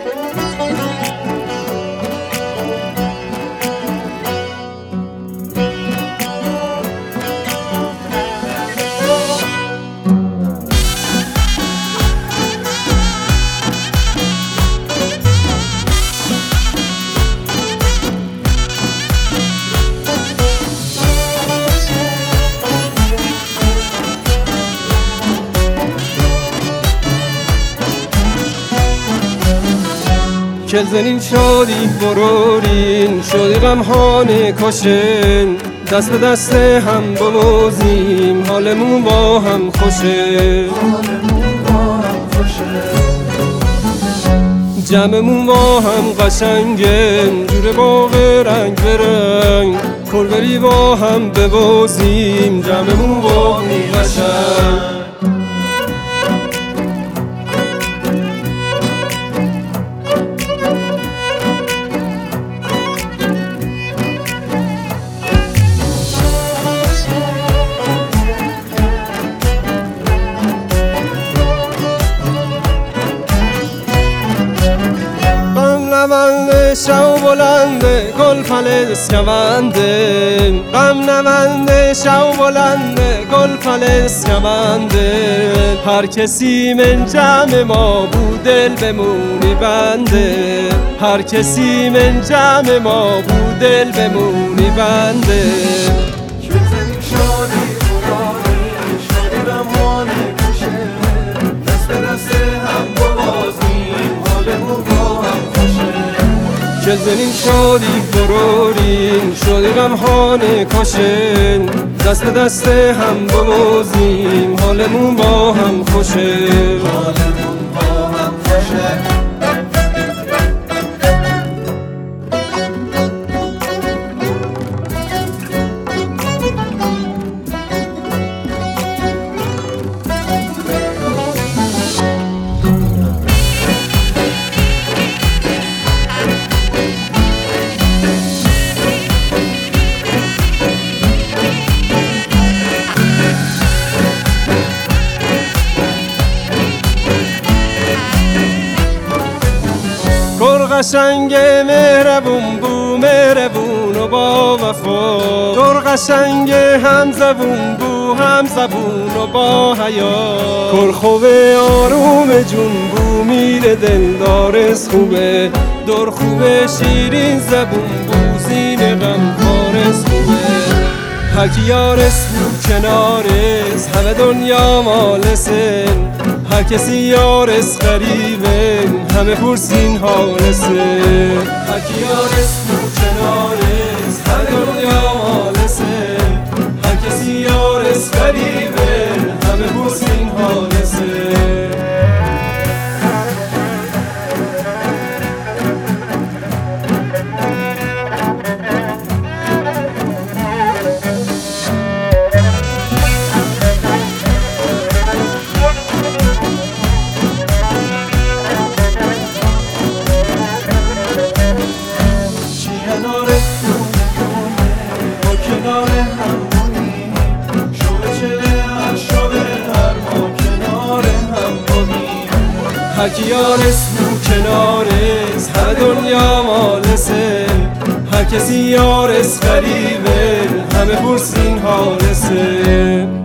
کلزنین شادی برورین شادی غمهان کشن دست به دست هم بوزیم حالمون با هم خوشه جمعمون با هم قشنگن جور باغ رنگ برنگ کلبری با هم ببوزیم جمعمون با هم قشنگ نمنده شو بلنده گل فلسکونده غم نمنده شو بلنده گل فلسکونده هر کسی من جمع ما بود دل بمونی بنده هر کسی من جمع ما بود دل بمونی بنده کلزنین شادی برورین شادی غمهان کشن دست به دست هم ببوزیم حالمون با هم خوشه حالمون با هم خوشه قشنگ مهربون بو مهربون و با وفا در قشنگ هم زبون بو هم زبون و با حیا کل خوبه آروم جون بو میره دلدارس خوبه در خوبه شیرین زبون بو زین غم پارس خوبه هرکی یارس بو کنارس همه دنیا مالسن هر کسی یارس غریبه همه پرسین حالسه هرکی یارس بو کنارس همه دنیا مالسه هر کسی یارس غریبه همه پرسین حالسه هرکی یارس بو کنارس همه دنیا مالسه هر کسی یارس غریبه همه پرسین حالسه